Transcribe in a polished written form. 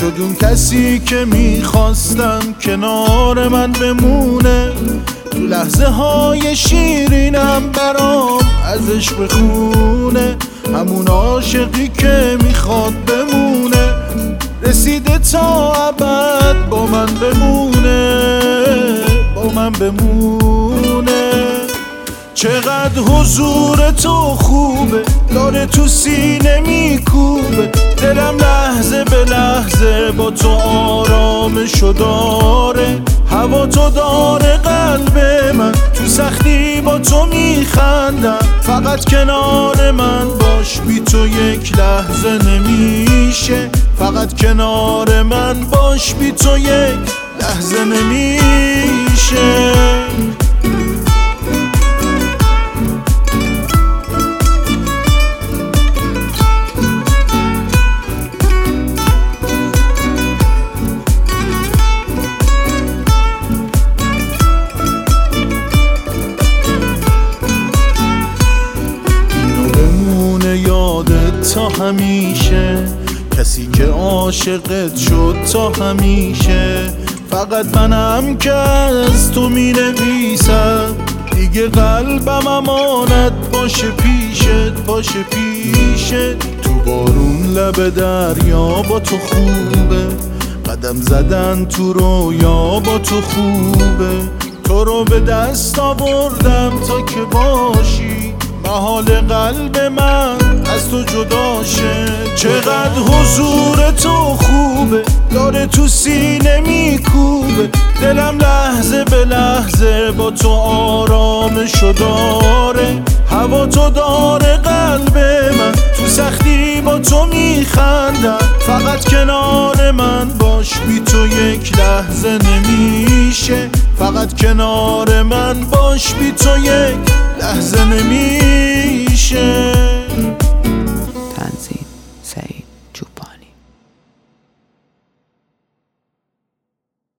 شد اون کسی که میخواستم کنار من بمونه، تو لحظه های شیرینم برام ازش بخونه، همون عاشقی که میخواد بمونه، رسیده تا ابد با من بمونه، با من بمونه. چقدر حضور تو خوبه، داره تو سینه میکوبه، دلم لحظه به لحظه با تو آرامشو داره، هوا تو داره قلب من، تو سختی با تو میخندم، فقط کنار من باش، بی تو یک لحظه نمیشه، فقط کنار من باش، بی تو یک لحظه نمیشه. یادت تا همیشه، کسی که عاشقت شد تا همیشه، فقط منم که از تو می نویسم، دیگه قلبم امانت باشه پیشت، باشه پیشت. تو بارون لب دریا با تو خوبه، قدم زدن تو رویا با تو خوبه، تو رو به دست آوردم تا که باشی، محال قلب من از تو جدا شه. چقدر حضور تو خوبه، داره تو سینه میکوبه، دلم لحظه به لحظه با تو آرامشو داره، هوا تو داره قلب من، تو سختی با تو میخندم، فقط کنار من باش، بی تو یک لحظه نمیشه، فقط کنار من باش، بی تو یک لحظه نمیشه.